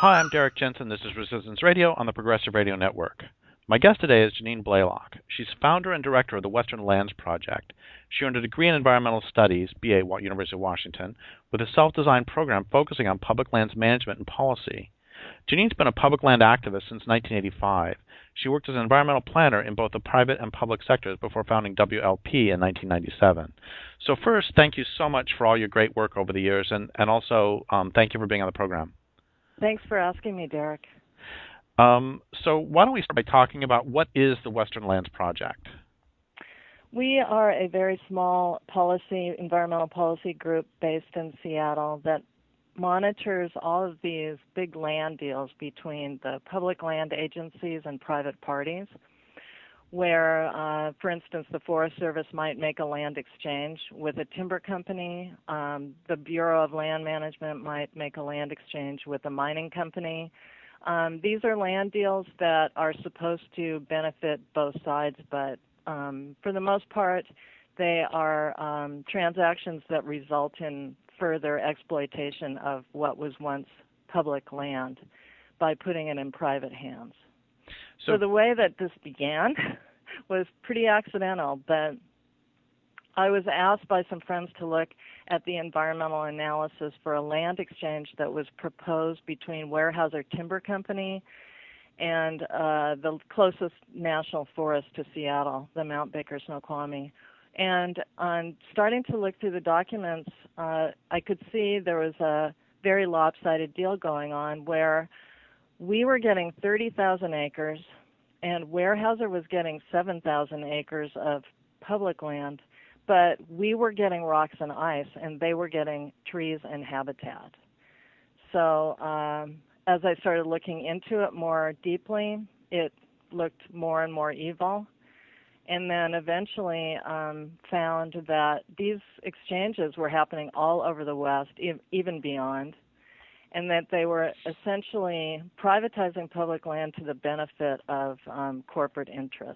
Hi, I'm Derek Jensen. This is Resistance Radio on the Progressive Radio Network. My guest today is Janine Blaylock. She's founder and director of the Western Lands Project. She earned a degree in environmental studies, BA, University of Washington, with a self-designed program focusing on public lands management and policy. Janine's been a public land activist since 1985. She worked as an environmental planner in both the private and public sectors before founding WLP in 1997. So first, thank you so much for all your great work over the years, and also thank you for being on the program. Thanks for asking me, Derek. So why don't we start by talking about what is the Western Lands Project? We are a very small environmental policy group based in Seattle that monitors all of these big land deals between the public land agencies and private parties, where, for instance, the Forest Service might make a land exchange with a timber company. The Bureau of Land Management might make a land exchange with a mining company. These are land deals that are supposed to benefit both sides, but for the most part, they are transactions that result in further exploitation of what was once public land by putting it in private hands. So the way that this began was pretty accidental, but I was asked by some friends to look at the environmental analysis for a land exchange that was proposed between Weyerhaeuser Timber Company and the closest national forest to Seattle, the Mount Baker Snoqualmie. And on starting to look through the documents, I could see there was a very lopsided deal going on where we were getting 30,000 acres and Weyerhaeuser was getting 7,000 acres of public land, but we were getting rocks and ice and they were getting trees and habitat. So as I started looking into it more deeply, it looked more and more evil. And then eventually found that these exchanges were happening all over the West, even beyond, and that they were essentially privatizing public land to the benefit of corporate interests.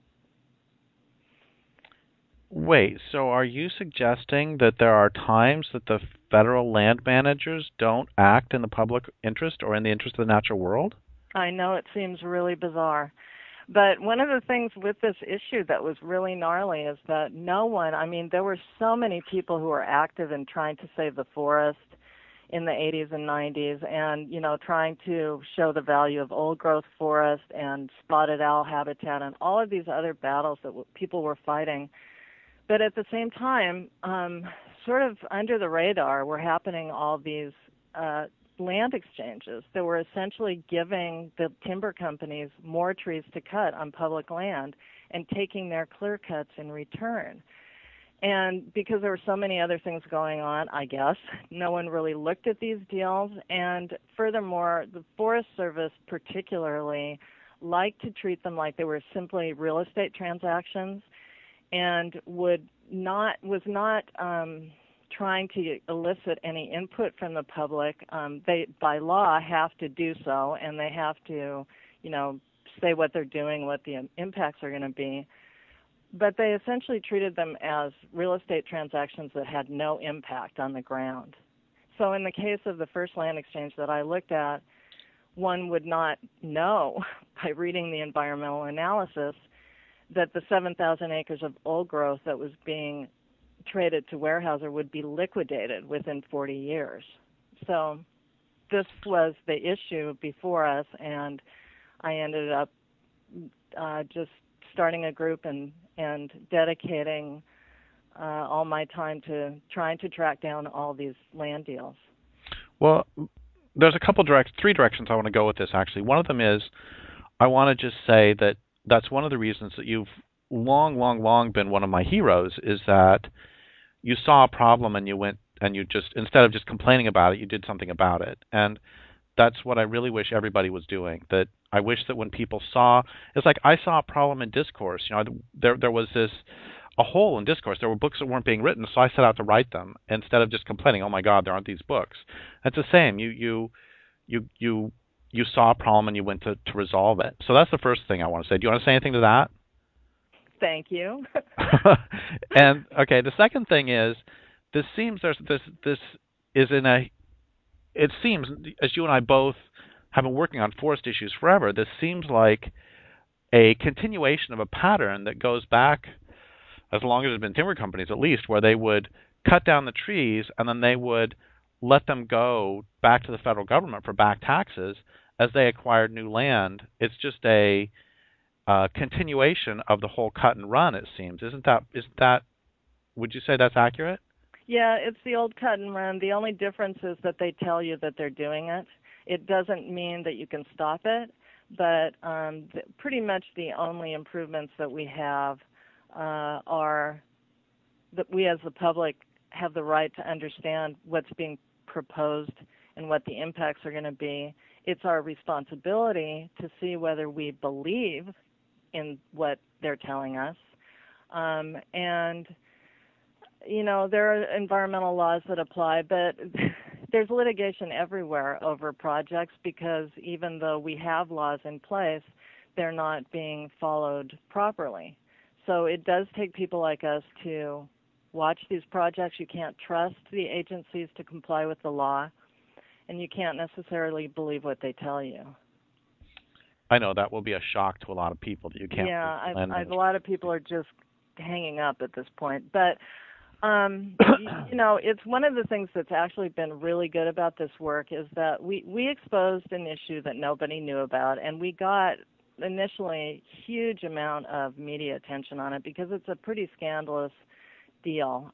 Wait, so are you suggesting that there are times that the federal land managers don't act in the public interest or in the interest of the natural world? I know it seems really bizarre. But one of the things with this issue that was really gnarly is that there were so many people who were active in trying to save the forest in the 80s and 90s and, trying to show the value of old growth forest and spotted owl habitat and all of these other battles that people were fighting. But at the same time, sort of under the radar were happening all these land exchanges that were essentially giving the timber companies more trees to cut on public land and taking their clear cuts in return. And because there were so many other things going on, I guess, no one really looked at these deals. And furthermore, the Forest Service particularly liked to treat them like they were simply real estate transactions and was not trying to elicit any input from the public. They, by law, have to do so, and they have to, say what they're doing, what the impacts are going to be. But they essentially treated them as real estate transactions that had no impact on the ground. So in the case of the first land exchange that I looked at, one would not know by reading the environmental analysis that the 7,000 acres of old growth that was being traded to Weyerhaeuser would be liquidated within 40 years. So this was the issue before us, and I ended up just starting a group and dedicating all my time to trying to track down all these land deals. Well, there's three directions I want to go with this, actually. One of them is I want to just say that that's one of the reasons that you've long been one of my heroes, is that you saw a problem and you went and you just, instead of just complaining about it, you did something about it. And that's what I really wish everybody was doing. That I wish that when people saw, it's like I saw a problem in discourse. There was a hole in discourse. There were books that weren't being written, so I set out to write them instead of just complaining, oh my God, there aren't these books. It's the same. You saw a problem and you went to resolve it. So that's the first thing I want to say. Do you want to say anything to that? Thank you. And okay, the second thing is, it seems, as you and I both have been working on forest issues forever, this seems like a continuation of a pattern that goes back as long as there's been timber companies, at least, where they would cut down the trees and then they would let them go back to the federal government for back taxes as they acquired new land. It's just a continuation of the whole cut and run, it seems. Isn't that, would you say that's accurate? Yeah, it's the old cut and run. The only difference is that they tell you that they're doing it. It doesn't mean that you can stop it, but pretty much the only improvements that we have are that we as the public have the right to understand what's being proposed and what the impacts are going to be. It's our responsibility to see whether we believe in what they're telling us. And, you know, there are environmental laws that apply, but there's litigation everywhere over projects because even though we have laws in place, they're not being followed properly. So it does take people like us to watch these projects. You can't trust the agencies to comply with the law, and you can't necessarily believe what they tell you. I know that will be a shock to a lot of people that you can't. Yeah, a lot of people are just hanging up at this point. But, you know, it's one of the things that's actually been really good about this work is that we exposed an issue that nobody knew about, and we got initially huge amount of media attention on it because it's a pretty scandalous deal.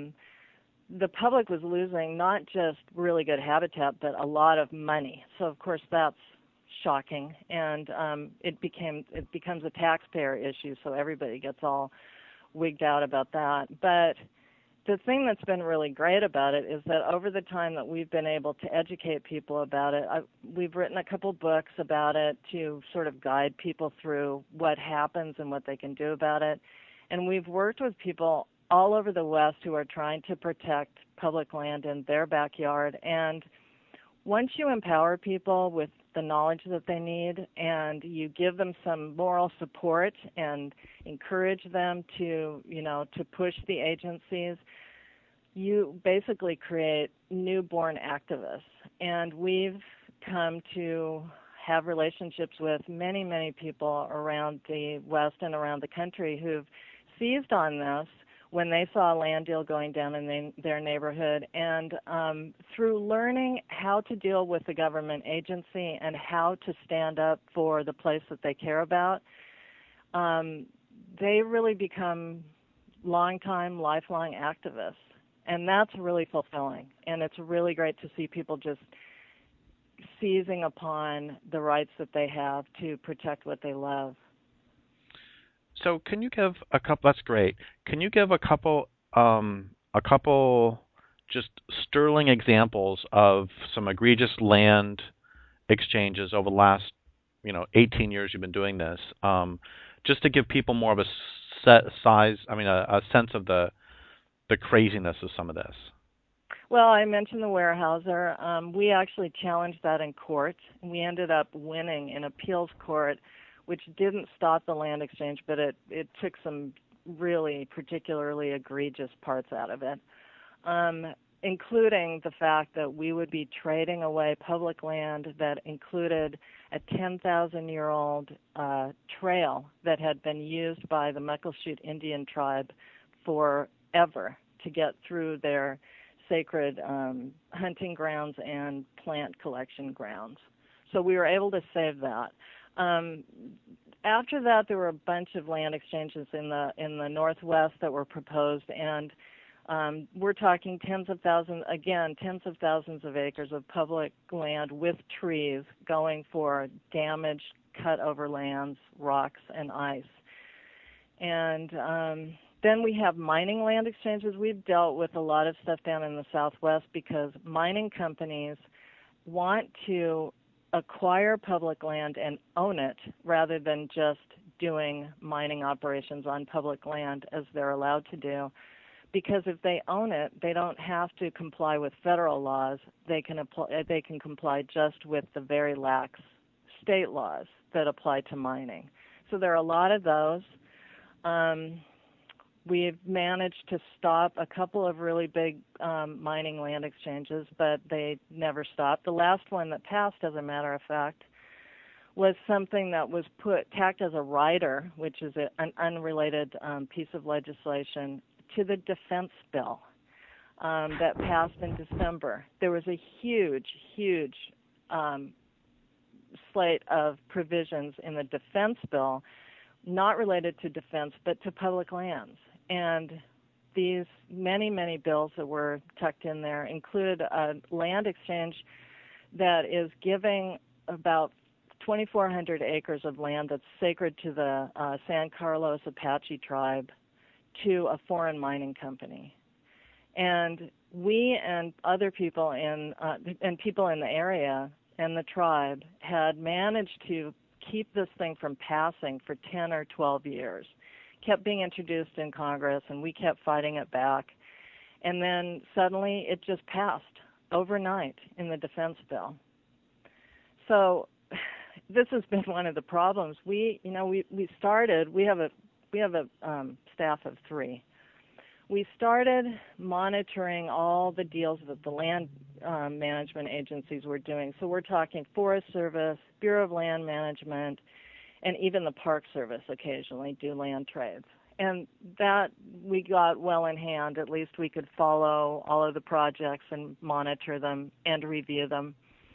The public was losing not just really good habitat, but a lot of money. So of course that's shocking, and it becomes a taxpayer issue. So everybody gets all wigged out about that. But the thing that's been really great about it is that over the time that we've been able to educate people about it, we've written a couple books about it to sort of guide people through what happens and what they can do about it. And we've worked with people all over the West who are trying to protect public land in their backyard. And once you empower people with the knowledge that they need and you give them some moral support and encourage them to, you know, to push the agencies, you basically create newborn activists. And we've come to have relationships with many, many people around the West and around the country who've seized on this when they saw a land deal going down in their neighborhood. And through learning how to deal with the government agency and how to stand up for the place that they care about, they really become long-time, lifelong activists. And that's really fulfilling. And it's really great to see people just seizing upon the rights that they have to protect what they love. So can you give a couple? That's great. Can you give a couple just sterling examples of some egregious land exchanges over the last, 18 years you've been doing this, just to give people more of a sense of the craziness of some of this? Well, I mentioned the Weyerhaeuser. We actually challenged that in court. We ended up winning in appeals court, which didn't stop the land exchange, but it took some really particularly egregious parts out of it, including the fact that we would be trading away public land that included a 10,000-year-old trail that had been used by the Muckleshoot Indian tribe forever to get through their sacred hunting grounds and plant collection grounds. So we were able to save that. After that, there were a bunch of land exchanges in the Northwest that were proposed, and we're talking tens of thousands of acres of public land with trees going for damaged, cut-over lands, rocks, and ice. And then we have mining land exchanges. We've dealt with a lot of stuff down in the Southwest because mining companies want to acquire public land and own it rather than just doing mining operations on public land as they're allowed to do. Because if they own it, they don't have to comply with federal laws. They can comply just with the very lax state laws that apply to mining. So there are a lot of those. We've managed to stop a couple of really big mining land exchanges, but they never stopped. The last one that passed, as a matter of fact, was something that was tacked as a rider, which is an unrelated piece of legislation, to the defense bill that passed in December. There was a huge slate of provisions in the defense bill, not related to defense, but to public lands. And these many bills that were tucked in there included a land exchange that is giving about 2,400 acres of land that's sacred to the San Carlos Apache tribe to a foreign mining company. And we and other people and people in the area and the tribe had managed to keep this thing from passing for 10 or 12 years. Kept being introduced in Congress, and we kept fighting it back. And then suddenly it just passed overnight in the defense bill. So this has been one of the problems. We started. We have a staff of 3. We started monitoring all the deals that the land management agencies were doing. So we're talking Forest Service, Bureau of Land Management, and even the Park Service occasionally do land trades. And that we got well in hand. At least we could follow all of the projects and monitor them and review them.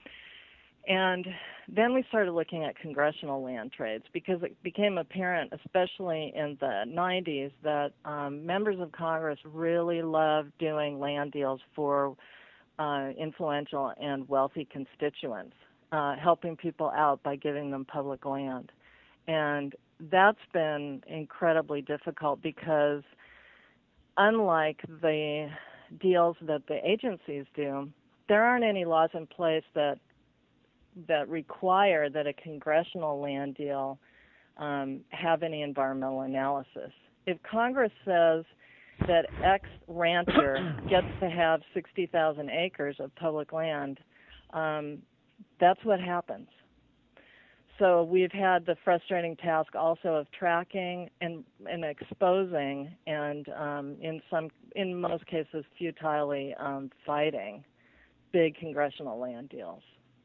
And then we started looking at congressional land trades because it became apparent, especially in the 90s, that members of Congress really loved doing land deals for influential and wealthy constituents, helping people out by giving them public land. And that's been incredibly difficult because unlike the deals that the agencies do, there aren't any laws in place that require that a congressional land deal have any environmental analysis. If Congress says that X rancher gets to have 60,000 acres of public land, that's what happens. So we've had the frustrating task also of tracking and exposing and in most cases futilely fighting big congressional land deals.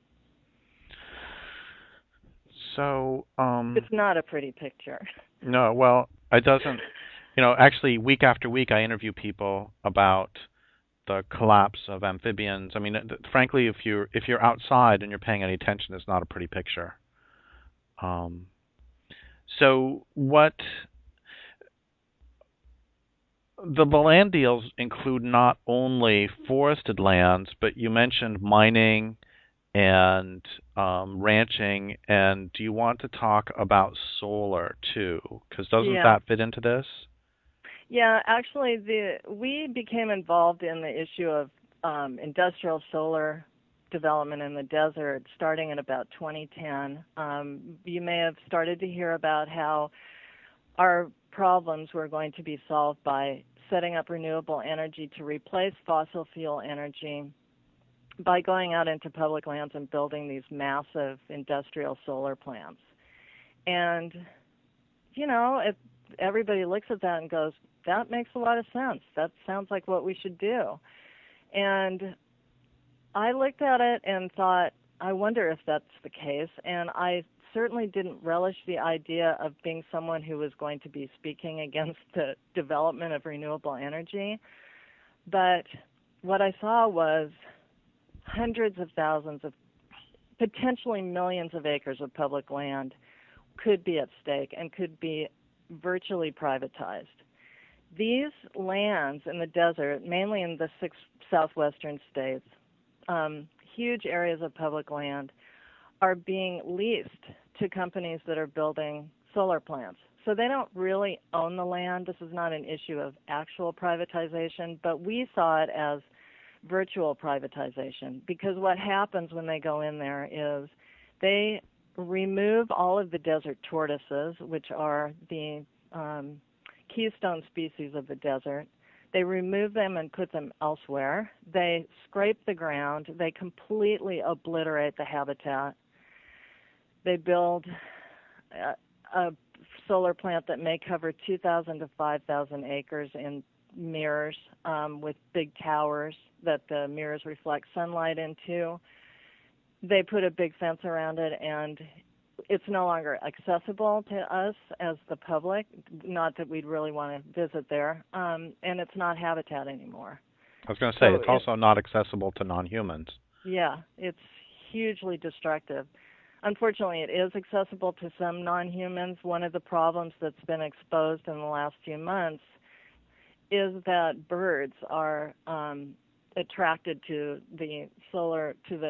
So it's not a pretty picture. No, well, it doesn't. Actually, week after week, I interview people about the collapse of amphibians. I mean, frankly, if you're outside and you're paying any attention, it's not a pretty picture. So what the land deals include not only forested lands, but you mentioned mining and ranching, and do you want to talk about solar too? Because doesn't that fit into this? Yeah, actually, we became involved in the issue of industrial solar development in the desert starting in about 2010. You may have started to hear about how our problems were going to be solved by setting up renewable energy to replace fossil fuel energy by going out into public lands and building these massive industrial solar plants. And, everybody looks at that and goes, that makes a lot of sense. That sounds like what we should do. And I looked at it and thought, I wonder if that's the case. And I certainly didn't relish the idea of being someone who was going to be speaking against the development of renewable energy. But what I saw was hundreds of thousands of, potentially millions of acres of public land could be at stake and could be virtually privatized. These lands in the desert, mainly in the 6 southwestern states, huge areas of public land, are being leased to companies that are building solar plants. So they don't really own the land. This is not an issue of actual privatization, but we saw it as virtual privatization, because what happens when they go in there is they remove all of the desert tortoises, which are the keystone species of the desert. They remove them and put them elsewhere. They scrape the ground. They completely obliterate the habitat. They build solar plant that may cover 2,000 to 5,000 acres in mirrors with big towers that the mirrors reflect sunlight into. They put a big fence around it, and it's no longer accessible to us as the public, not that we'd really want to visit there, and it's not habitat anymore. I was going to say, it's also not accessible to non-humans. Yeah, it's hugely destructive. Unfortunately, it is accessible to some non-humans. One of the problems that's been exposed in the last few months is that birds are attracted to the solar, to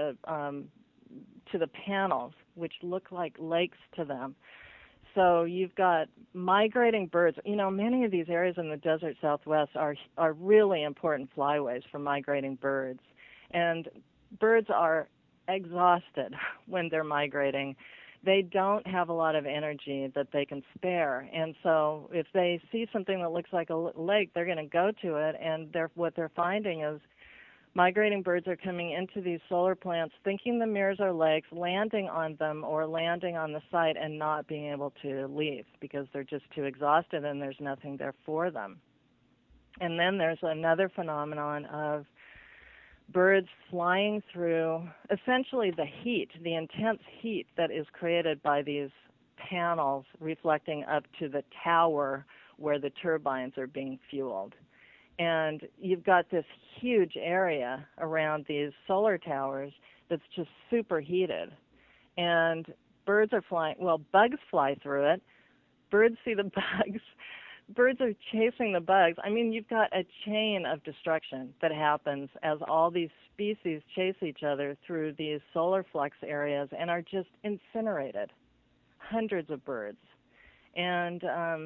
the panels, which look like lakes to them. So you've got migrating birds. You know, many of these areas in the desert Southwest are really important flyways for migrating birds. And birds are exhausted when they're migrating. They don't have a lot of energy that they can spare. And so if they see something that looks like a lake, they're going to go to it. And what they're finding is migrating birds are coming into these solar plants thinking the mirrors are lakes, landing on them or landing on the site and not being able to leave because they're just too exhausted and there's nothing there for them. And then there's another phenomenon of birds flying through essentially the heat, the intense heat that is created by these panels reflecting up to the tower where the turbines are being fueled. And you've got this huge area around these solar towers that's just superheated. And birds are flying, well, bugs fly through it. Birds see the bugs. Birds are chasing the bugs. I mean, you've got a chain of destruction that happens as all these species chase each other through these solar flux areas and are just incinerated. Hundreds of birds. And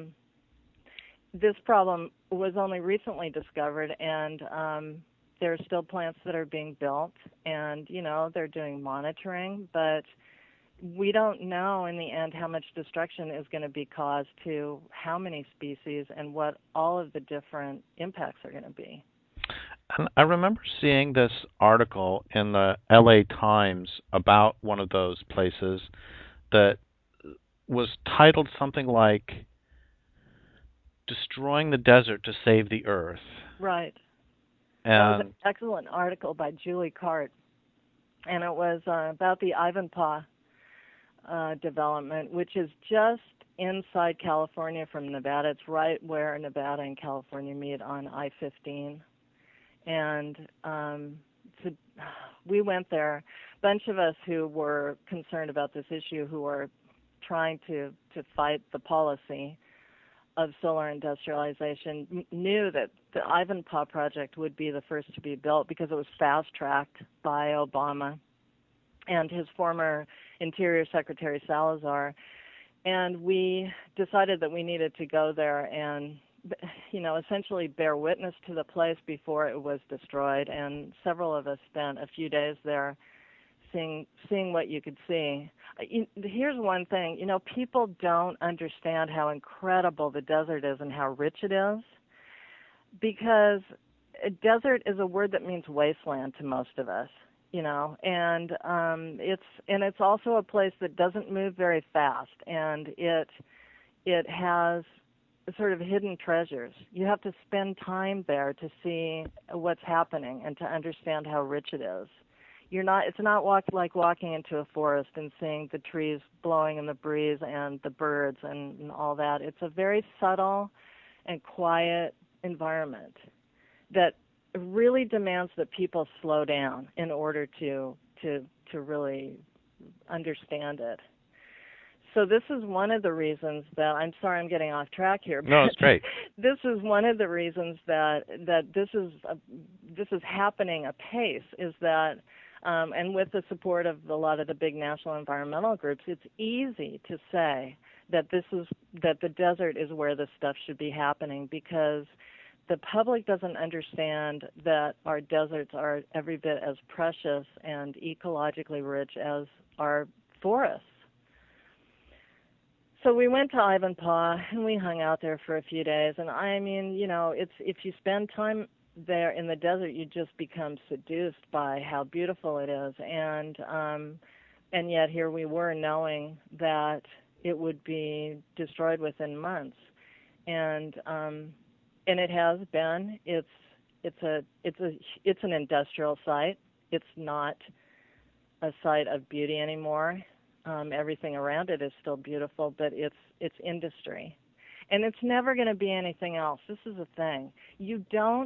this problem was only recently discovered, and there are still plants that are being built, and, you know, they're doing monitoring, but we don't know in the end how much destruction is going to be caused to how many species and what all of the different impacts are going to be. And I remember seeing this article in the LA Times about one of those places that was titled something like Destroying the Desert to Save the Earth. Right. And that was an excellent article by Julie Cart, and it was about the Ivanpah development, which is just inside California from Nevada. It's right where Nevada and California meet on I-15. And so we went there, a bunch of us who were concerned about this issue, who were trying to fight the policy of solar industrialization, knew that the Ivanpah project would be the first to be built because it was fast-tracked by Obama and his former Interior Secretary Salazar. And we decided that we needed to go there and, you know, essentially bear witness to the place before it was destroyed. And several of us spent a few days there seeing what you could see. Here's one thing, you know, people don't understand how incredible the desert is and how rich it is, because a desert is a word that means wasteland to most of us, you know, and it's also a place that doesn't move very fast, and it has sort of hidden treasures. You have to spend time there to see what's happening and to understand how rich it is. It's not like walking into a forest and seeing the trees blowing in the breeze and the birds and all that. It's a very subtle and quiet environment that really demands that people slow down in order to really understand it. So this is one of the reasons that, I'm sorry I'm getting off track here. No, it's great. This is one of the reasons that this is happening apace, is that and with the support of a lot of the big national environmental groups, it's easy to say that the desert is where this stuff should be happening, because the public doesn't understand that our deserts are every bit as precious and ecologically rich as our forests. So we went to Ivanpah and we hung out there for a few days, and I mean, you know, if you spend time there in the desert, you just become seduced by how beautiful it is, and yet here we were knowing that it would be destroyed within months. And it has been. It's an industrial site. It's not a site of beauty anymore. Everything around it is still beautiful, but it's industry, and it's never going to be anything else. This is the thing. You don't,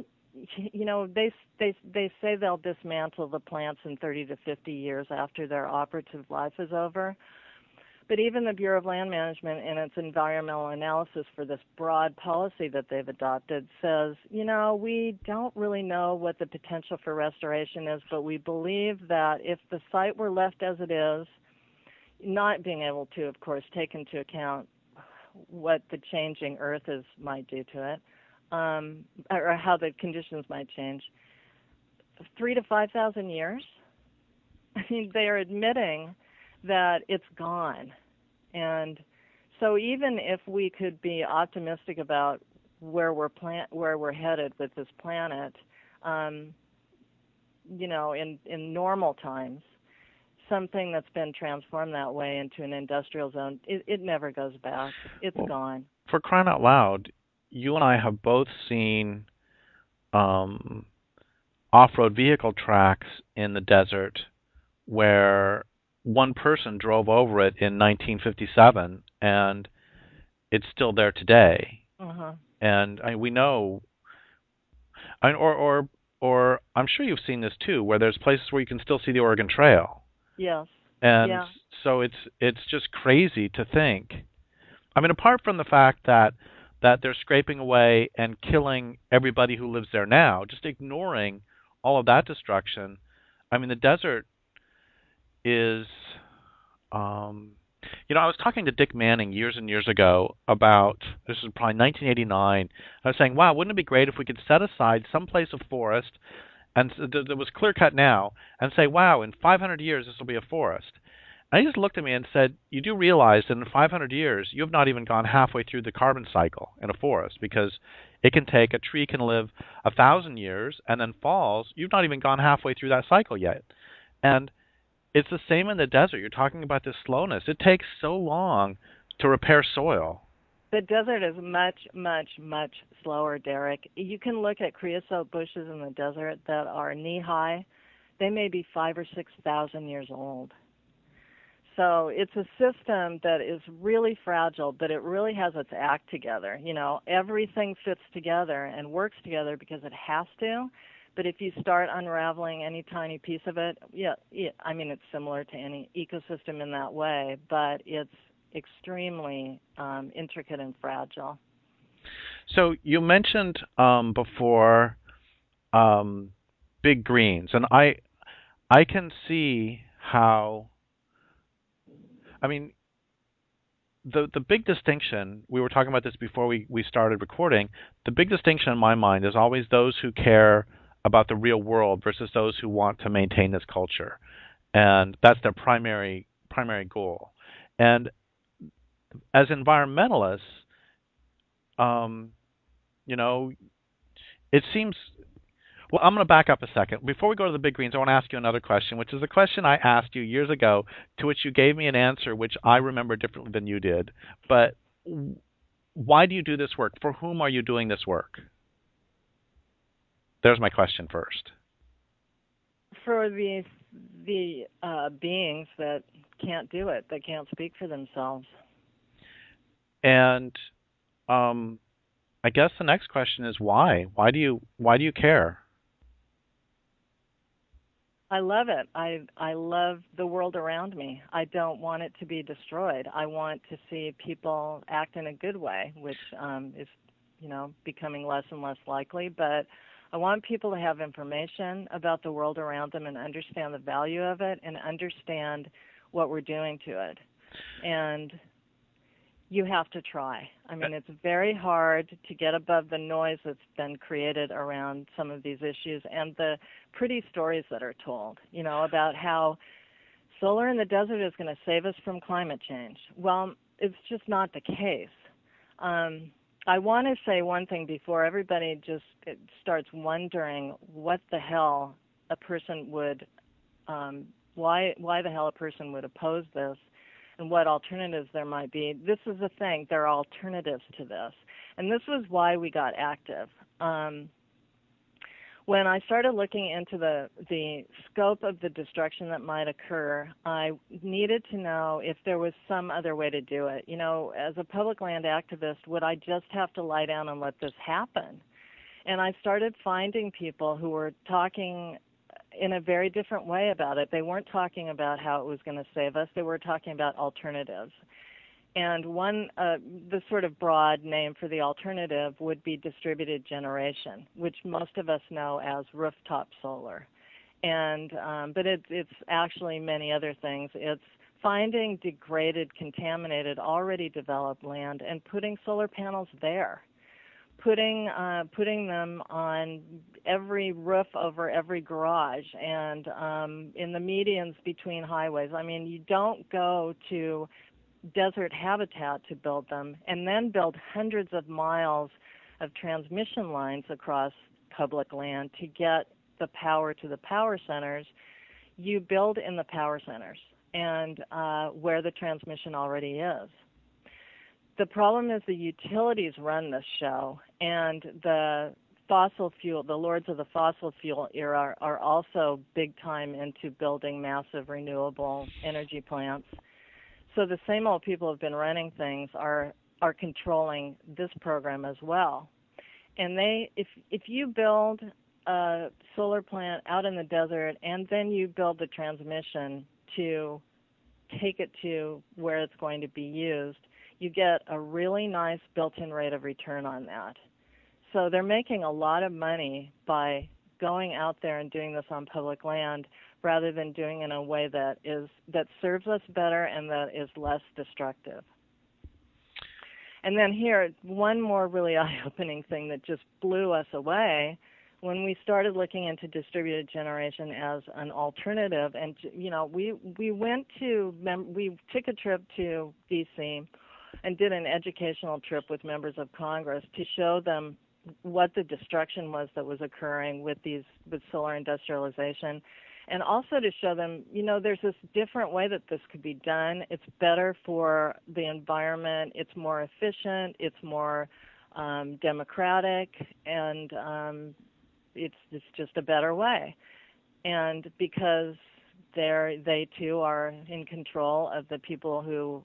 they say they'll dismantle the plants in 30 to 50 years after their operative life is over. But even the Bureau of Land Management, in its environmental analysis for this broad policy that they've adopted, says, we don't really know what the potential for restoration is, but we believe that if the site were left as it is, not being able to, of course, take into account what the changing earth might do to it, or how the conditions might change, 3,000 to 5,000 years. I mean, they are admitting that it's gone. And so even if we could be optimistic about where we're headed with this planet, in normal times, something that's been transformed that way into an industrial zone, it never goes back. It's gone. For crying out loud, you and I have both seen off-road vehicle tracks in the desert where one person drove over it in 1957, and it's still there today. Uh-huh. And we know, or I'm sure you've seen this too, where there's places where you can still see the Oregon Trail. Yes. And so it's just crazy to think. I mean, apart from the fact that they're scraping away and killing everybody who lives there now, just ignoring all of that destruction. I mean, the desert is, I was talking to Dick Manning years and years ago about, this is probably 1989. I was saying, wow, wouldn't it be great if we could set aside some place of forest and that was clear cut now and say, wow, in 500 years this will be a forest. And he just looked at me and said, you do realize that in 500 years you have not even gone halfway through the carbon cycle in a forest, because a tree can live 1,000 years and then falls. You've not even gone halfway through that cycle yet. And it's the same in the desert. You're talking about this slowness. It takes so long to repair soil. The desert is much, much, much slower, Derek. You can look at creosote bushes in the desert that are knee-high. They may be 5,000 or 6,000 years old. So it's a system that is really fragile, but it really has its act together. Everything fits together and works together because it has to. But if you start unraveling any tiny piece of it, it's similar to any ecosystem in that way, but it's extremely intricate and fragile. So you mentioned before big greens, and I can see how. I mean, the big distinction, we were talking about this before we started recording, the big distinction in my mind is always those who care about the real world versus those who want to maintain this culture. And that's their primary goal. And as environmentalists, it seems. Well, I'm going to back up a second. Before we go to the big greens, I want to ask you another question, which is a question I asked you years ago, to which you gave me an answer which I remember differently than you did. But why do you do this work? For whom are you doing this work? There's my question first. For the beings that can't do it, that can't speak for themselves. And I guess the next question is why? Why do you care? I love it. I love the world around me. I don't want it to be destroyed. I want to see people act in a good way, which is, becoming less and less likely. But I want people to have information about the world around them and understand the value of it and understand what we're doing to it. And you have to try. I mean, it's very hard to get above the noise that's been created around some of these issues and the pretty stories that are told, about how solar in the desert is going to save us from climate change. Well, it's just not the case. I want to say one thing before everybody just starts wondering what the hell a person would, why the hell a person would oppose this. and what alternatives there might be. This is the thing. There are alternatives to this. And this was why we got active. When I started looking into the scope of the destruction that might occur, I needed to know if there was some other way to do it. You know, as a public land activist, would I just have to lie down and let this happen? And I started finding people who were talking in a very different way about it. They weren't talking about how it was going to save us. They were talking about alternatives. And the sort of broad name for the alternative would be distributed generation, which most of us know as rooftop solar. And but it's actually many other things. It's finding degraded, contaminated, already developed land and putting solar panels there, putting them on every roof over every garage and in the medians between highways. I mean, you don't go to desert habitat to build them and then build hundreds of miles of transmission lines across public land to get the power to the power centers. You build in the power centers and where the transmission already is. The problem is the utilities run this show, and the fossil fuel, the lords of the fossil fuel era are also big time into building massive renewable energy plants. So the same old people who've been running things are controlling this program as well. And if you build a solar plant out in the desert and then you build the transmission to take it to where it's going to be used, you get a really nice built-in rate of return on that. So they're making a lot of money by going out there and doing this on public land rather than doing it in a way that serves us better and that is less destructive. And then here, one more really eye-opening thing that just blew us away when we started looking into distributed generation as an alternative. And you know, we took a trip to D.C. and did an educational trip with members of Congress to show them what the destruction was that was occurring with solar industrialization, and also to show them, you know, there's this different way that this could be done. It's better for the environment. It's more efficient. It's more democratic, and it's just a better way. And because they too are in control of the people who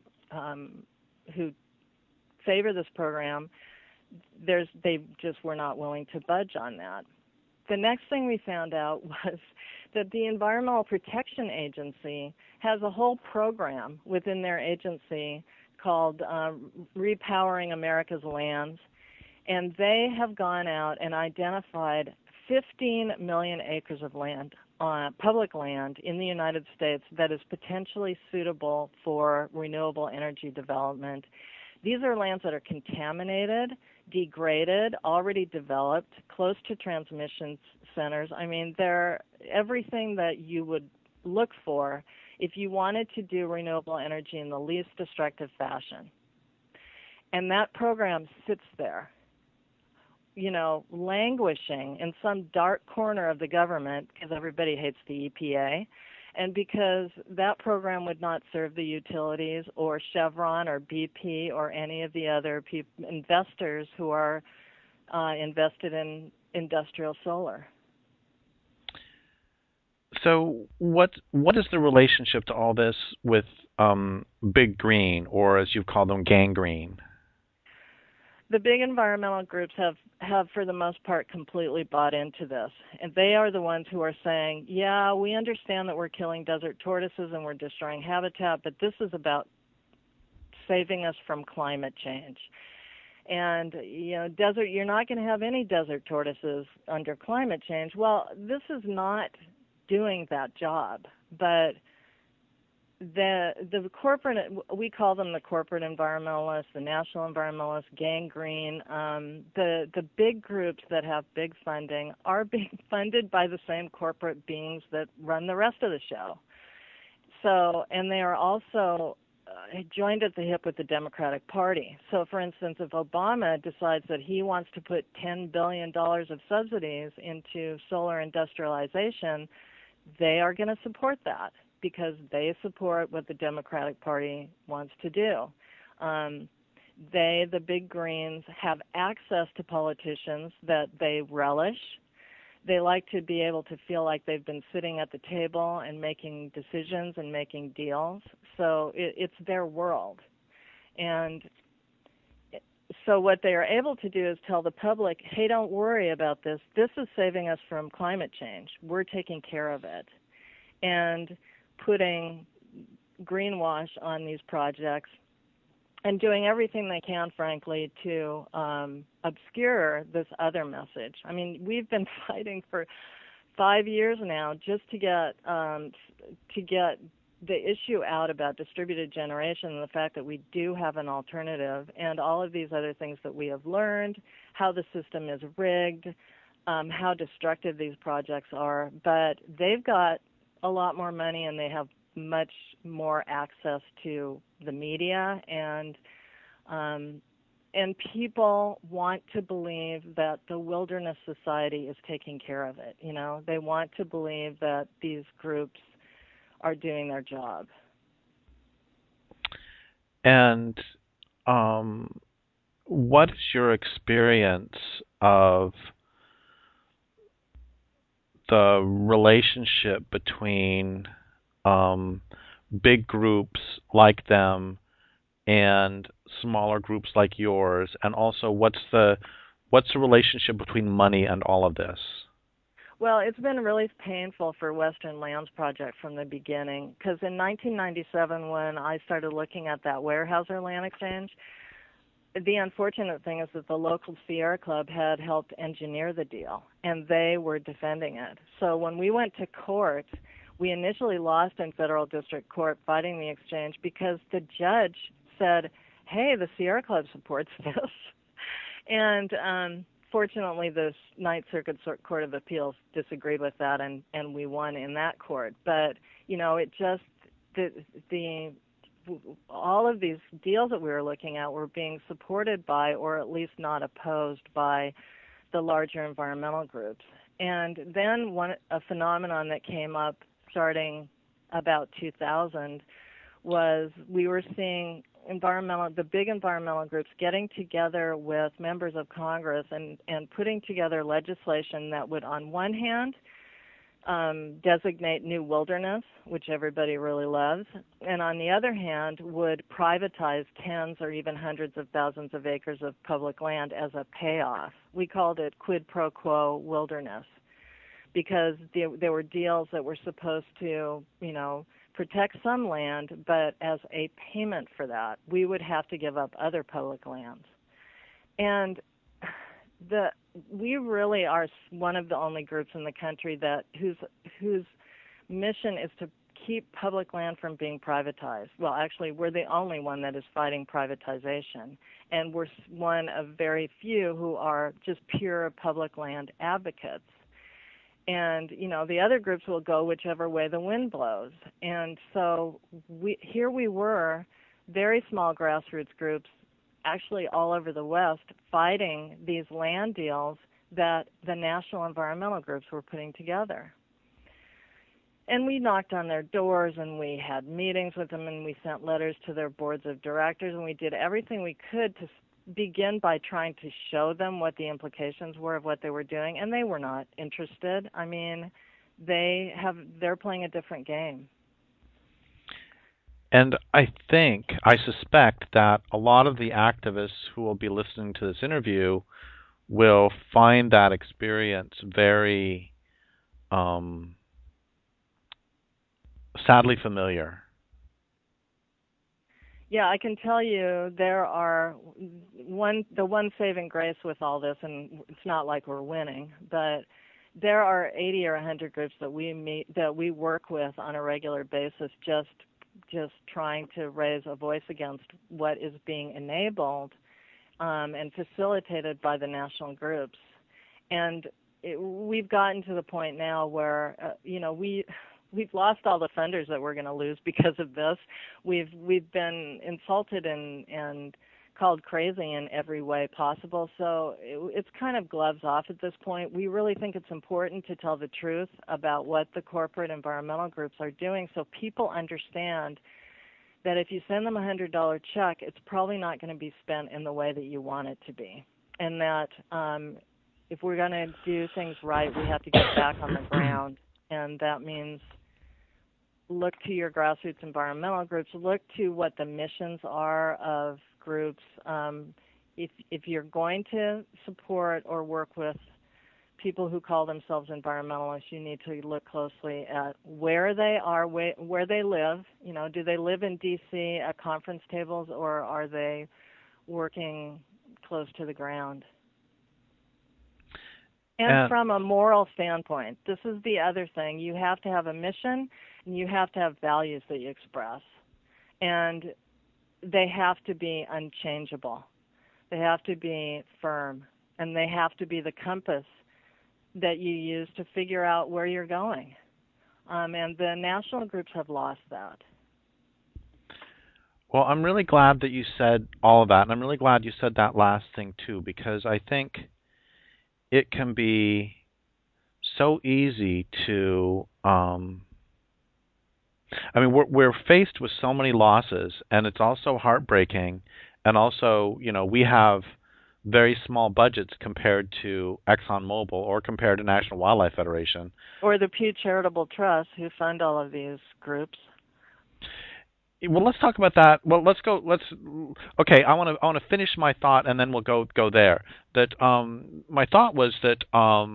favor this program, they just were not willing to budge on that. The next thing we found out was that the Environmental Protection Agency has a whole program within their agency called Repowering America's Lands, and they have gone out and identified 15 million acres of land, public land in the United States that is potentially suitable for renewable energy development. These are lands that are contaminated, degraded, already developed, close to transmission centers. I mean, they're everything that you would look for if you wanted to do renewable energy in the least destructive fashion. And that program sits there, you know, languishing in some dark corner of the government because everybody hates the EPA, and because that program would not serve the utilities or Chevron or BP or any of the other investors who are invested in industrial solar. So what is the relationship to all this with Big Green, or as you call them, Gang Green? The big environmental groups have for the most part completely bought into this, and they are the ones who are saying, yeah, we understand that we're killing desert tortoises and we're destroying habitat, but this is about saving us from climate change. And you know, you're not going to have any desert tortoises under climate change. Well, this is not doing that job, but the corporate, we call them the corporate environmentalists, the national environmentalists, Gang Green, the big groups that have big funding are being funded by the same corporate beings that run the rest of the show. So, and they are also joined at the hip with the Democratic Party. So, for instance, if Obama decides that he wants to put $10 billion of subsidies into solar industrialization, they are going to support that. because they support what the Democratic Party wants to do. They, the big greens, have access to politicians that they relish. They like to be able to feel like they've been sitting at the table and making decisions and making deals. So it's their world. And so what they are able to do is tell the public, hey, don't worry about this. This is saving us from climate change. We're taking care of it. And putting greenwash on these projects and doing everything they can, frankly, to obscure this other message. I mean, we've been fighting for 5 years now just to get the issue out about distributed generation and the fact that we do have an alternative, and all of these other things that we have learned, how the system is rigged, how destructive these projects are. But they've got a lot more money and they have much more access to the media, and people want to believe that the Wilderness Society is taking care of it. You know, they want to believe that these groups are doing their job. And what is your experience of the relationship between big groups like them and smaller groups like yours, and also what's the relationship between money and all of this? Well, it's been really painful for Western Lands Project from the beginning, because in 1997, when I started looking at that Weyerhaeuser land exchange, the unfortunate thing is that the local Sierra Club had helped engineer the deal, and they were defending it. So when we went to court, we initially lost in federal district court fighting the exchange because the judge said, hey, the Sierra Club supports this. And fortunately, the Ninth Circuit Court of Appeals disagreed with that, and we won in that court. But, you know, it just, all of these deals that we were looking at were being supported by, or at least not opposed by, the larger environmental groups. And then a phenomenon that came up starting about 2000 was we were seeing the big environmental groups getting together with members of Congress and putting together legislation that would, on one hand, designate new wilderness, which everybody really loves, and on the other hand, would privatize tens or even hundreds of thousands of acres of public land as a payoff. We called it quid pro quo wilderness, because there were deals that were supposed to, you know, protect some land, but as a payment for that, we would have to give up other public lands. And we really are one of the only groups in the country whose mission is to keep public land from being privatized. Well, actually, we're the only one that is fighting privatization, and we're one of very few who are just pure public land advocates. And, you know, the other groups will go whichever way the wind blows. And so here we were, very small grassroots groups, actually all over the West, fighting these land deals that the national environmental groups were putting together. And we knocked on their doors, and we had meetings with them, and we sent letters to their boards of directors, and we did everything we could to begin by trying to show them what the implications were of what they were doing, and they were not interested. I mean, they're playing a different game. And I suspect that a lot of the activists who will be listening to this interview will find that experience very sadly familiar. Yeah, I can tell you there are the one saving grace with all this, and it's not like we're winning, but there are 80 or 100 groups that we work with on a regular basis, just trying to raise a voice against what is being enabled and facilitated by the national groups. And we've gotten to the point now where we've lost all the funders that we're going to lose because of this. We've been insulted and called crazy in every way possible. So it's kind of gloves off at this point. We really think it's important to tell the truth about what the corporate environmental groups are doing so people understand that if you send them a $100 check, it's probably not going to be spent in the way that you want it to be. And that if we're going to do things right, we have to get back on the ground. And that means look to your grassroots environmental groups, look to what the missions are of groups. If you're going to support or work with people who call themselves environmentalists, you need to look closely at where they are, where they live. You know, do they live in D.C. at conference tables, or are they working close to the ground? And from a moral standpoint, this is the other thing. You have to have a mission, and you have to have values that you express. And they have to be unchangeable. They have to be firm, and they have to be the compass that you use to figure out where you're going. And the national groups have lost that. Well, I'm really glad that you said all of that, and I'm really glad you said that last thing too, because I think it can be so easy to we're faced with so many losses, and it's also heartbreaking, and also, we have very small budgets compared to ExxonMobil or compared to National Wildlife Federation. Or the Pew Charitable Trust, who fund all of these groups. Well, let's talk about that. Well, okay, I want to finish my thought, and then we'll go there. That my thought was that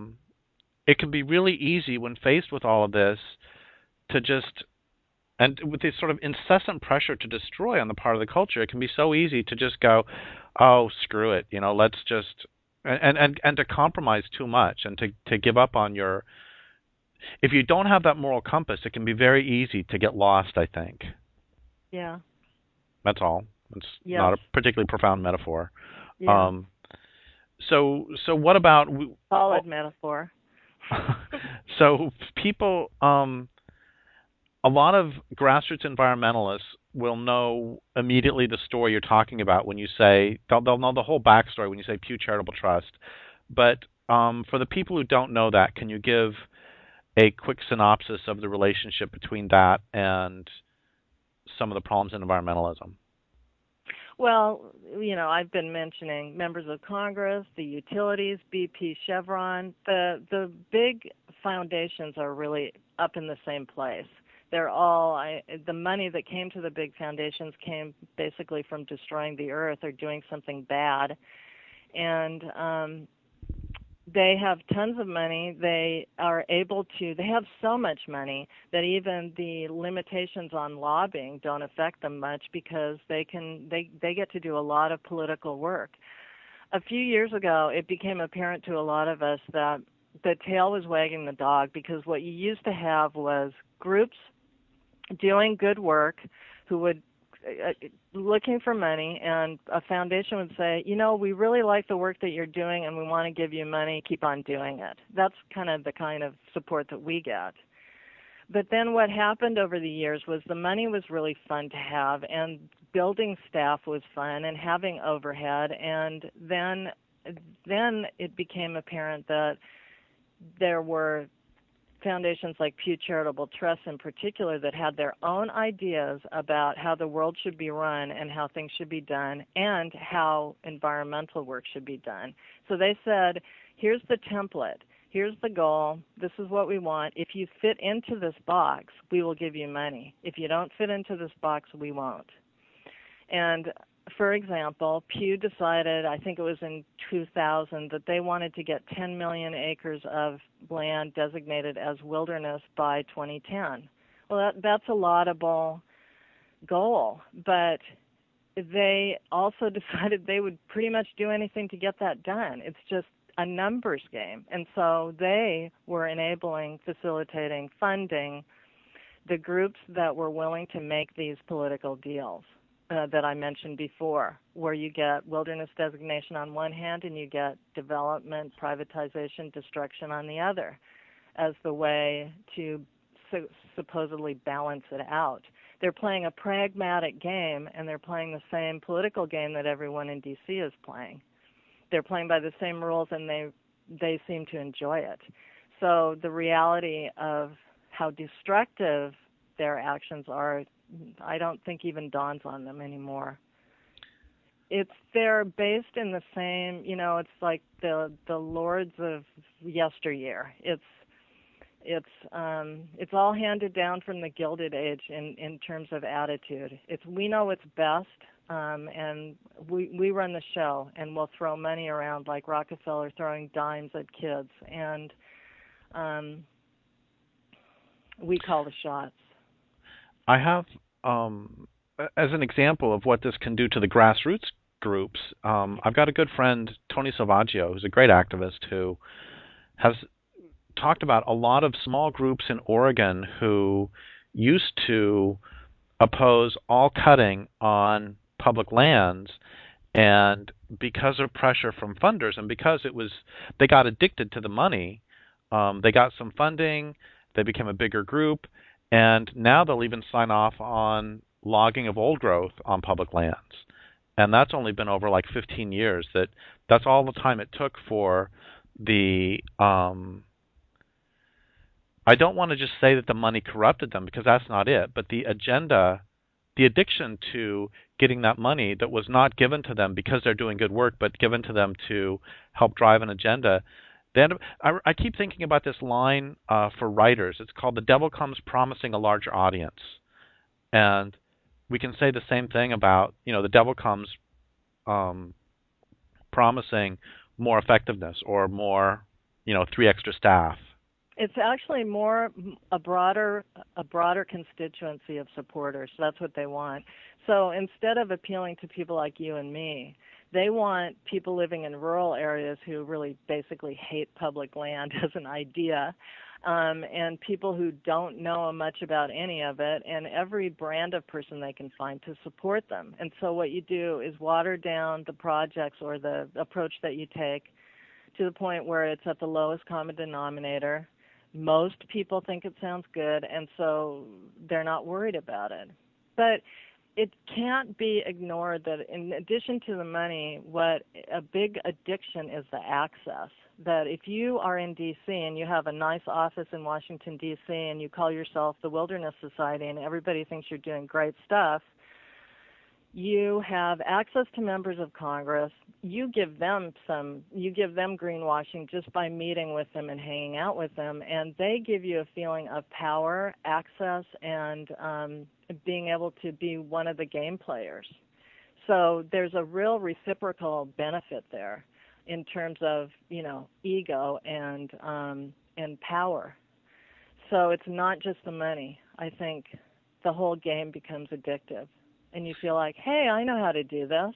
it can be really easy when faced with all of this to just, and with this sort of incessant pressure to destroy on the part of the culture, it can be so easy to just go, oh, screw it, let's just, and to compromise too much, and to give up on your. If you don't have that moral compass, it can be very easy to get lost, I think. Yeah. That's all. It's not a particularly profound metaphor. Yeah. So what about solid metaphor? So people, a lot of grassroots environmentalists will know immediately the story you're talking about when you say they'll know the whole backstory when you say Pew Charitable Trust. But for the people who don't know that, can you give a quick synopsis of the relationship between that and some of the problems in environmentalism? Well, I've been mentioning members of Congress, the utilities, BP, Chevron. The big foundations are really up in the same place. They're all, the money that came to the big foundations came basically from destroying the earth or doing something bad. And they have tons of money. They have so much money that even the limitations on lobbying don't affect them much, because they get to do a lot of political work. A few years ago, it became apparent to a lot of us that the tail was wagging the dog, because what you used to have was groups doing good work who would looking for money, and a foundation would say, we really like the work that you're doing and we want to give you money, keep on doing it. That's kind of support that we get. But then what happened over the years was the money was really fun to have, and building staff was fun, and having overhead, and then it became apparent that there were foundations like Pew Charitable Trust in particular that had their own ideas about how the world should be run and how things should be done and how environmental work should be done. So they said, here's the template, here's the goal, this is what we want. If you fit into this box, we will give you money. If you don't fit into this box, we won't. And for example, Pew decided, I think it was in 2000, that they wanted to get 10 million acres of land designated as wilderness by 2010. Well, that's a laudable goal, but they also decided they would pretty much do anything to get that done. It's just a numbers game. And so they were enabling, facilitating, funding the groups that were willing to make these political deals. That I mentioned before, where you get wilderness designation on one hand and you get development, privatization, destruction on the other, as the way to supposedly balance it out. They're playing a pragmatic game, and they're playing the same political game that everyone in D.C. is playing. They're playing by the same rules, and they seem to enjoy it. So the reality of how destructive their actions are, I don't think even dawns on them anymore. They're based in the same, it's like the lords of yesteryear. It's all handed down from the Gilded Age in terms of attitude. We know what's best, and we run the show, and we'll throw money around like Rockefeller throwing dimes at kids, and we call the shots. I have, as an example of what this can do to the grassroots groups, I've got a good friend, Tony Salvaggio, who's a great activist who has talked about a lot of small groups in Oregon who used to oppose all cutting on public lands, and because of pressure from funders and because they got addicted to the money, they got some funding, they became a bigger group, and now they'll even sign off on logging of old growth on public lands. And that's only been over like 15 years. That's all the time it took for the I don't want to just say that the money corrupted them, because that's not it, but the agenda, the addiction to getting that money that was not given to them because they're doing good work, but given to them to help drive an agenda. I keep thinking about this line for writers. It's called "The Devil Comes Promising a Larger Audience." And we can say the same thing about, the devil comes promising more effectiveness or more, 3 extra staff. It's actually more a broader constituency of supporters. That's what they want. So instead of appealing to people like you and me, they want people living in rural areas who really basically hate public land as an idea, and people who don't know much about any of it, and every brand of person they can find to support them. And so what you do is water down the projects or the approach that you take to the point where it's at the lowest common denominator. Most people think it sounds good, and so they're not worried about it. But it can't be ignored that in addition to the money, what a big addiction is the access. That if you are in D.C. and you have a nice office in Washington, D.C., and you call yourself the Wilderness Society and everybody thinks you're doing great stuff, you have access to members of Congress. You give them greenwashing just by meeting with them and hanging out with them, and they give you a feeling of power, access, and being able to be one of the game players. So there's a real reciprocal benefit there in terms of, ego and power. So it's not just the money. I think the whole game becomes addictive. And you feel like, hey, I know how to do this,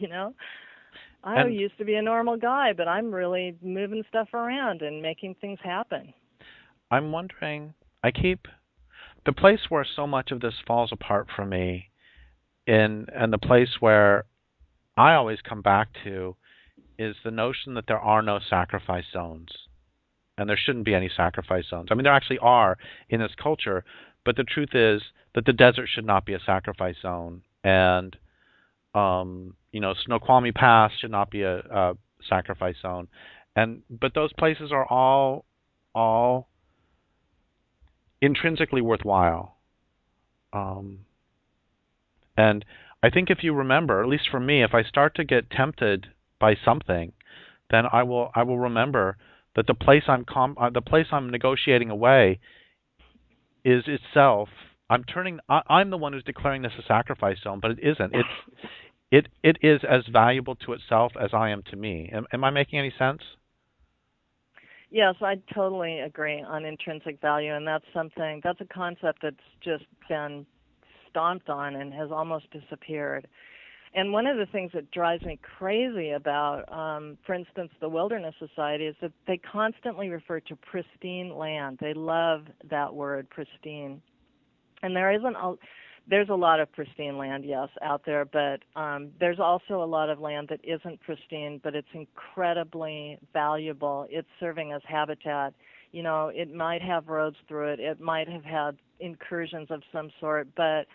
I used to be a normal guy, but I'm really moving stuff around and making things happen. I'm wondering, the place where so much of this falls apart for me, and the place where I always come back to, is the notion that there are no sacrifice zones. And there shouldn't be any ssacrifice zones. I mean, there actually are in this culture, but the truth is that the desert should not be a sacrifice zone, and Snoqualmie Pass should not be a sacrifice zone, but those places are all intrinsically worthwhile. And I think if you remember, at least for me, if I start to get tempted by something, then I will remember that the place I'm negotiating away is itself. I'm the one who's declaring this a sacrifice zone, but it isn't. It is as valuable to itself as I am to me. Am I making any sense? Yes, I totally agree on intrinsic value, and that's a concept that's just been stomped on and has almost disappeared. And one of the things that drives me crazy about, for instance, the Wilderness Society is that they constantly refer to pristine land. They love that word, pristine. And there's a lot of pristine land, yes, out there, but there's also a lot of land that isn't pristine, but it's incredibly valuable. It's serving as habitat. It might have roads through it. It might have had incursions of some sort, but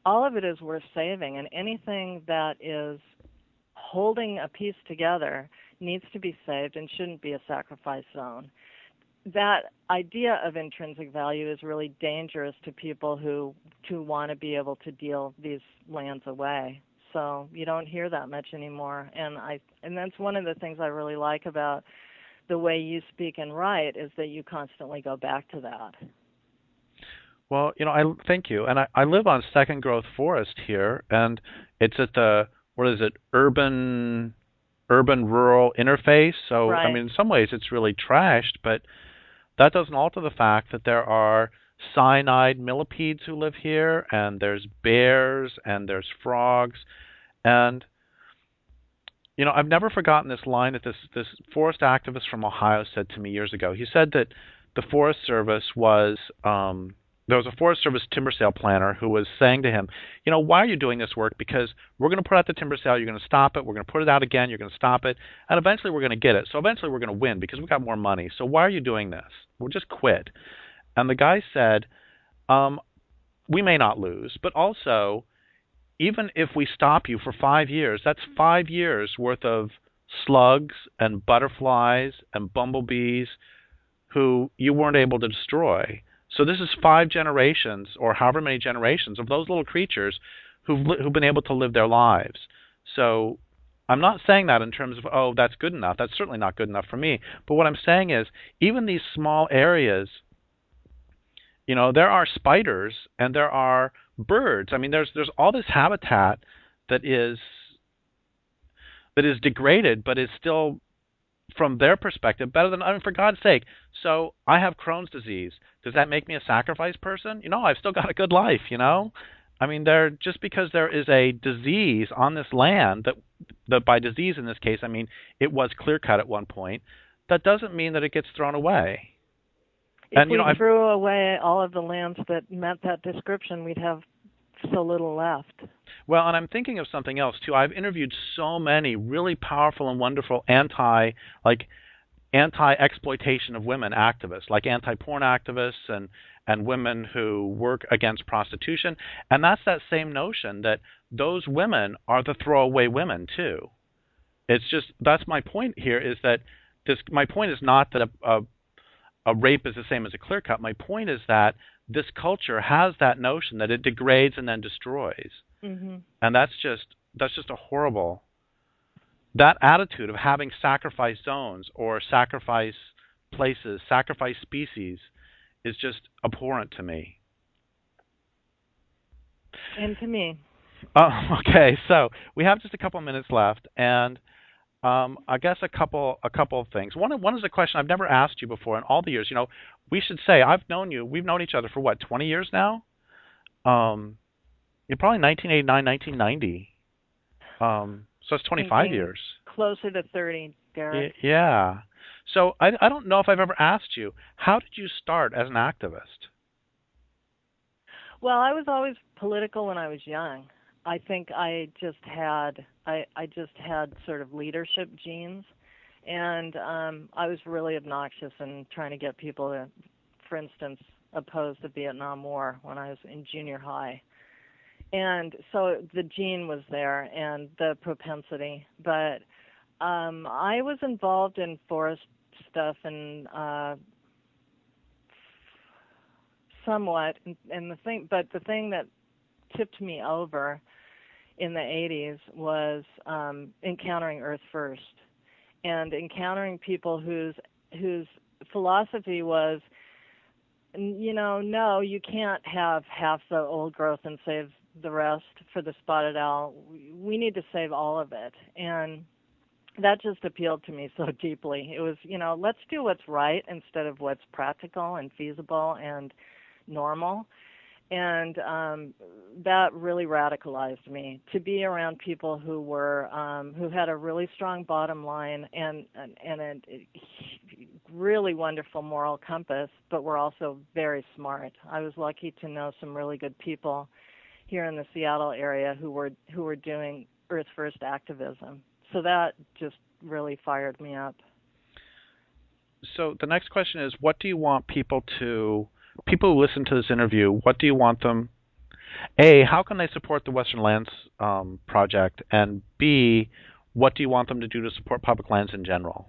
all of it is worth saving, and anything that is holding a piece together needs to be saved and shouldn't be a sacrifice zone. That idea of intrinsic value is really dangerous to people who want to be able to deal these lands away. So you don't hear that much anymore, and that's one of the things I really like about the way you speak and write is that you constantly go back to that. Well, I thank you, and I live on Second Growth Forest here, and it's at the what is it, urban rural interface. So I Right. mean, in some ways, it's really trashed, but that doesn't alter the fact that there are cyanide millipedes who live here, and there's bears, and there's frogs, and I've never forgotten this line that this forest activist from Ohio said to me years ago. He said that the Forest Service was there was a Forest Service timber sale planner who was saying to him, why are you doing this work? Because we're going to put out the timber sale, you're going to stop it, we're going to put it out again, you're going to stop it, and eventually we're going to get it. So eventually we're going to win because we've got more money. So why are you doing this? We'll just quit. And the guy said, we may not lose, but also, even if we stop you for 5 years, that's 5 years worth of slugs and butterflies and bumblebees who you weren't able to destroy. So this is 5 generations, or however many generations, of those little creatures who've been able to live their lives. So I'm not saying that in terms of, oh, that's good enough. That's certainly not good enough for me. But what I'm saying is, even these small areas, there are spiders and there are birds. I mean, there's all this habitat that is degraded, but is still, from their perspective, better than, I mean, for God's sake. So I have Crohn's disease. Does that make me a sacrifice person? I've still got a good life, I mean, just because there is a disease on this land, that by disease in this case, I mean, it was clear-cut at one point, that doesn't mean that it gets thrown away. If we threw away all of the lands that met that description, we'd have so little left. Well, and I'm thinking of something else too. I've interviewed so many really powerful and wonderful anti-exploitation of women activists, like anti-porn activists and women who work against prostitution. And that's that same notion that those women are the throwaway women too. It's just, that's my point here, is that my point is not that a rape is the same as a clear cut. My point is that this culture has that notion that it degrades and then destroys. Mm-hmm. And that's just a horrible, that attitude of having sacrifice zones or sacrifice places, sacrifice species, is just abhorrent to me. And to me. Okay, so we have just a couple minutes left, and I guess a couple of things. One is a question I've never asked you before in all the years. We should say we've known each other for what, 20 years now? You're probably 1989, 1990. So it's 25 years. Closer to 30, Derek. Yeah. So I don't know if I've ever asked you, how did you start as an activist? Well, I was always political when I was young. I think I just had sort of leadership genes, and I was really obnoxious in trying to get people to, for instance, oppose the Vietnam War when I was in junior high. And so the gene was there and the propensity, but I was involved in forest stuff and somewhat, and the thing that tipped me over in the 80s was encountering Earth First, and encountering people whose philosophy was, no, you can't have half the old growth and save the rest for the spotted owl. We need to save all of it. And that just appealed to me so deeply. It was, let's do what's right instead of what's practical and feasible and normal. And that really radicalized me, to be around people who were who had a really strong bottom line and a really wonderful moral compass, but were also very smart. I was lucky to know some really good people here in the Seattle area who were doing Earth First activism. So that just really fired me up. So the next question is, what do you want people who listen to this interview, what do you want them A, how can they support the Western Lands Project? And B, what do you want them to do to support public lands in general?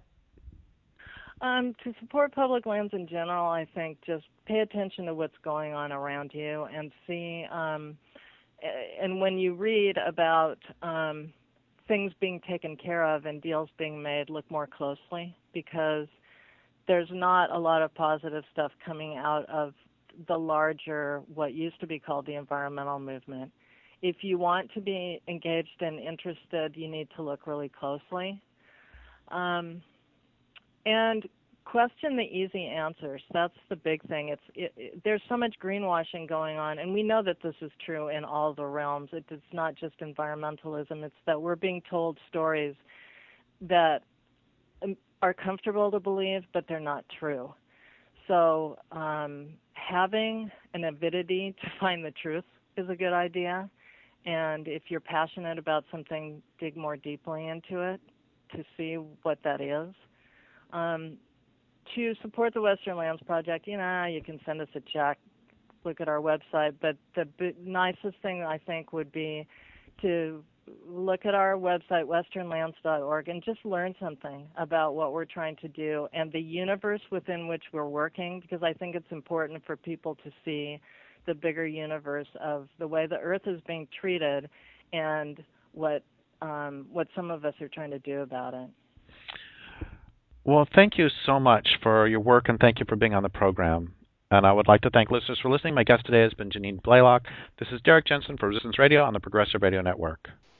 To support public lands in general, I think just pay attention to what's going on around you and see. And when you read about things being taken care of and deals being made, look more closely because there's not a lot of positive stuff coming out of the larger, what used to be called the environmental movement. If you want to be engaged and interested, you need to look really closely. And question the easy answers. That's the big thing. There's so much greenwashing going on, and we know that this is true in all the realms. It's not just environmentalism. It's that we're being told stories that are comfortable to believe, but they're not true. So having an avidity to find the truth is a good idea. And if you're passionate about something, dig more deeply into it to see what that is. To support the Western Lands Project, you can send us a check, look at our website, but the nicest thing I think would be to look at our website, westernlands.org, and just learn something about what we're trying to do and the universe within which we're working, because I think it's important for people to see the bigger universe of the way the Earth is being treated and what some of us are trying to do about it. Well, thank you so much for your work, and thank you for being on the program. And I would like to thank listeners for listening. My guest today has been Janine Blaylock. This is Derek Jensen for Resistance Radio on the Progressive Radio Network.